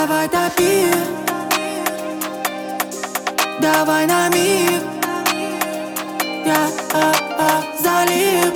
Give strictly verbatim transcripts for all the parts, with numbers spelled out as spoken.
Давай топи, давай на миг. Я а, а, залип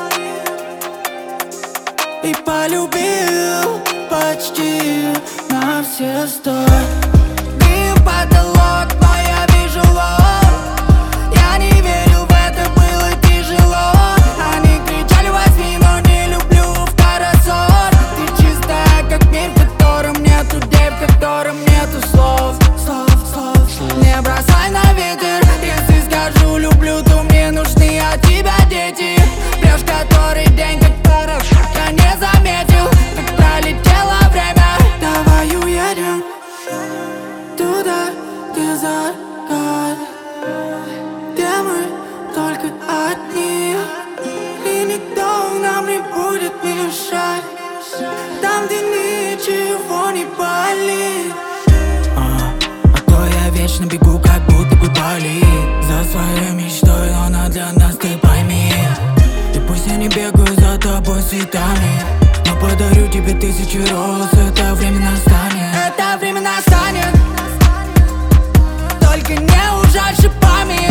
и полюбил почти на все сто. Дым, потолок, но я вижу лоб. Я не верил в это, было тяжело. Они кричали возьми, но не люблю второсорт. Ты чистая, как мир, в котором нету дев, в котором нету слов. Слов, слов, слов. Не бросай на ветер, если скажу люблю, то мне нужны от тебя дети. Прешь который день, как порошок, я не заметил, как пролетело время. Давай уедем туда, где закат, где мы только одни, и никто нам не будет мешать. Там, где ничего не болит. а, а то я вечно бегу, как будто бы болит за своей мечтой, но она для нас, ты пойми. И пусть я не бегаю за тобой цветами, но подарю тебе тысячи роз. Это время настанет, это время настанет. Только не ужаль шипами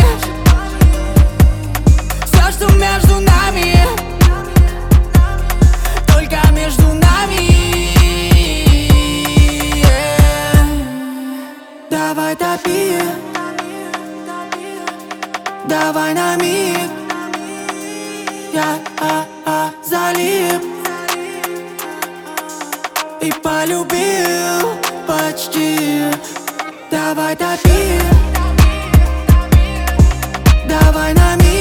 все, что между нами, только между нами. Давай топи, давай на миг. Я а, а, залип и полюбил почти. Давай топи, давай на миг.